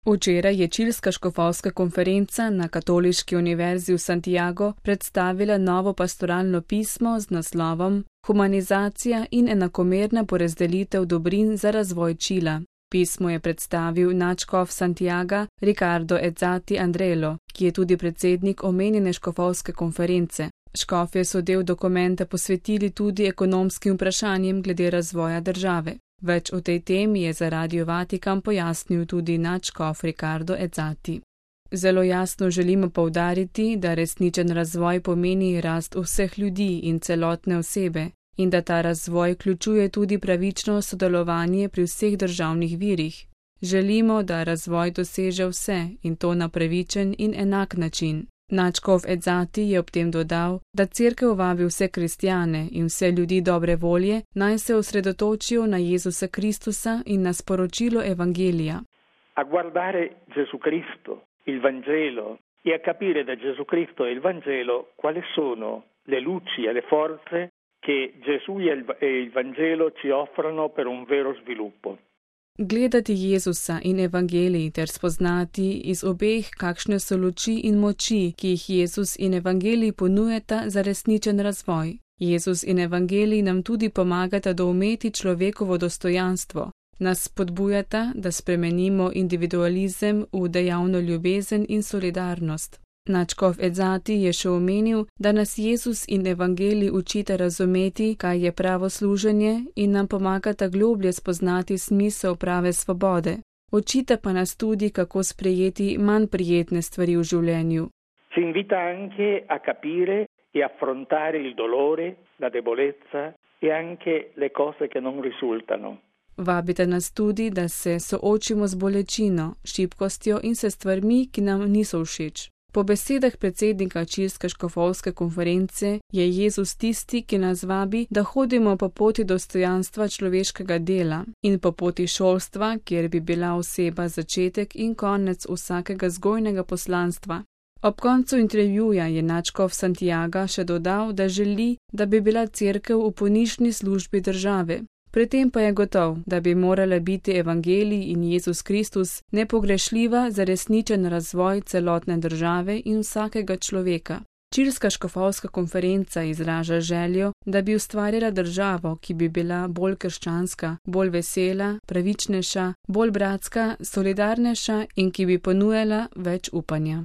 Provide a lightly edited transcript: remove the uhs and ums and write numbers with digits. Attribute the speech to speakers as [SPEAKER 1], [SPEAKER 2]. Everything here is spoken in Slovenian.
[SPEAKER 1] Včeraj je Čilska škofovska konferenca na Katoliški univerzi v Santiagu predstavila novo pastoralno pismo z naslovom Humanizacija in enakomerna porazdelitev dobrin za razvoj Čila. Pismo je predstavil nadškof Santiaga Ricardo Ezzati Andrelo, ki je tudi predsednik omenjene škofovske konference. Škofje so del dokumenta posvetili tudi ekonomskim vprašanjem glede razvoja države. Več o tej temi je za Radio Vatikan pojasnil tudi nadškof Ricardo Ezzati. Zelo jasno želimo poudariti, da resničen razvoj pomeni rast vseh ljudi in celotne osebe in da ta razvoj vključuje tudi pravično sodelovanje pri vseh državnih virih. Želimo, da razvoj doseže vse in to na pravičen in enak način. Nadškof Ezzati je ob tem dodal, da Cerkev vabi vse kristjane in vse ljudi dobre volje, naj se osredotočijo na Jezusa Kristusa in na sporočilo Evangelija.
[SPEAKER 2] A guardare Gesù Cristo, il Vangelo, e a capire da Gesù Cristo e il Vangelo quali sono le luci e le forze che Gesù e il Vangelo ci offrono per un vero sviluppo.
[SPEAKER 1] Gledati Jezusa in Evangelij ter spoznati iz obeh, kakšne so luči in moči, ki jih Jezus in Evangelij ponujata za resničen razvoj. Jezus in Evangelij nam tudi pomagata doumeti človekovo dostojanstvo, nas spodbujata, da spremenimo individualizem v dejavno ljubezen in solidarnost. Nadškof Ezzati je še omenil, da nas Jezus in Evangelij učita razumeti, kaj je pravo služenje in nam pomagata globlje spoznati smisel prave svobode. Učita pa nas tudi, kako sprejeti manj prijetne stvari v življenju.
[SPEAKER 2] Ci invita anche a capire e affrontare il dolore, la debolezza e anche le cose che non risultano.
[SPEAKER 1] Vabita nas tudi, da se soočimo z bolečino, šibkostjo in se stvarmi, ki nam niso všeč. Po besedah predsednika Čilske škofovske konference je Jezus tisti, ki nas vabi, da hodimo po poti dostojanstva človeškega dela in po poti šolstva, kjer bi bila oseba začetek in konec vsakega vzgojnega poslanstva. Ob koncu intervjuja je nadškof Santiaga še dodal, da želi, da bi bila Cerkev v ponižni službi države. Pri tem pa je gotov, da bi morala biti Evangelij in Jezus Kristus nepogrešljiva za resničen razvoj celotne države in vsakega človeka. Čilska škofovska konferenca izraža željo, da bi ustvarila državo, ki bi bila bolj krščanska, bolj vesela, pravičnejša, bolj bratska, solidarnejša in ki bi ponujala več upanja.